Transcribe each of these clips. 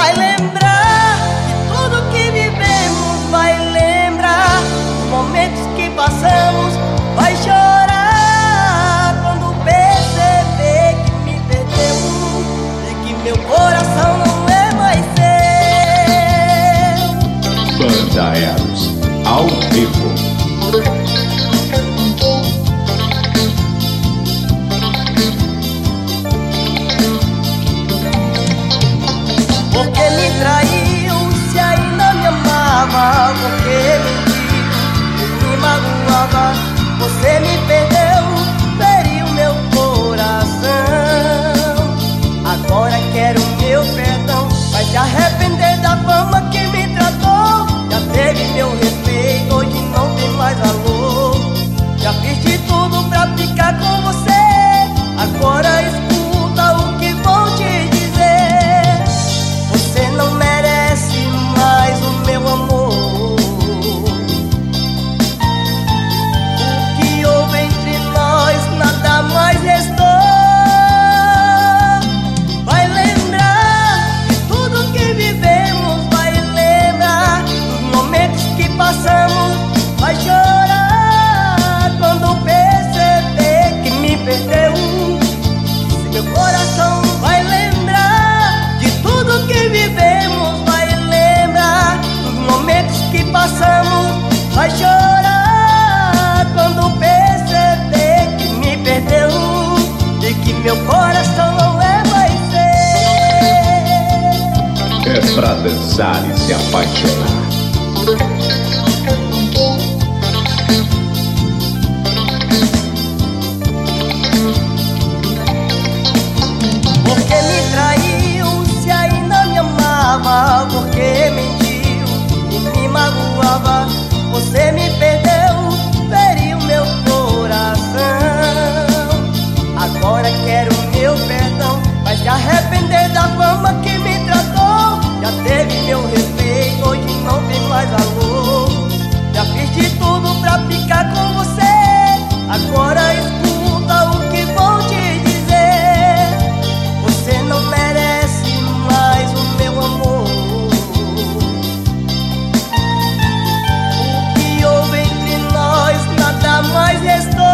vai lembrar de tudo que vivemos, vai lembrar dos momentos que passamos, vai chorar quando perceber que me perdeu e que meu coração não é mais seu. Banda Eros, ao vivo. Porque me traiu, se ainda me amava, porque mentiu, me magoava. Você me perdeu, feriu meu coração. Agora quero meu perdão, vai se arrepender da forma que me tratou. Já teve meu respeito, hoje não tem mais valor. Já fiz de tudo pra ficar com você. Agora escuta o que vou te dizer. Você não merece mais o meu amor. O que houve entre nós, nada mais restou. Vai lembrar de tudo que vivemos, vai lembrar dos momentos que passamos, vai chorar quando perceber que me perdeu. Se meu coração vai lembrar de tudo que vivemos, vai lembrar dos momentos que passamos, vai chorar quando perceber que me perdeu e que meu coração não é mais seu. É pra dançar e se apaixonar. Porque me traiu, se ainda me amava, porque mentiu e me magoava. Você me perdeu, feriu meu coração. Agora quero meu perdão, vai se arrepender da forma que me tratou. Já teve meu respeito, hoje não tem mais valor. Já fiz de tudo pra ficar com você. Agora escuta o que vou te dizer. Você não merece mais o meu amor. O que houve entre nós, nada mais restou.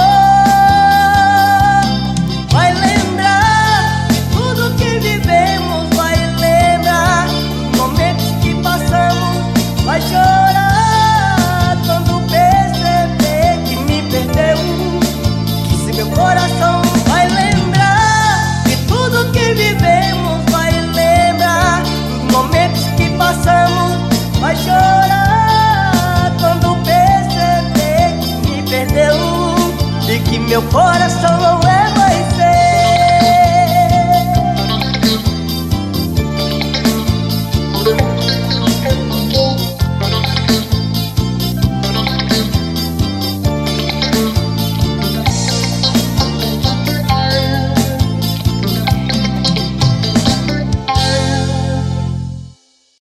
Vai lembrar de tudo que vivemos, vai lembrar dos momentos que passamos, vai chorar quando perceber que me perdeu. Que se meu coração vai lembrar de tudo que vivemos, vai lembrar dos momentos que passamos, vai chorar quando perceber que me perdeu e que meu coração não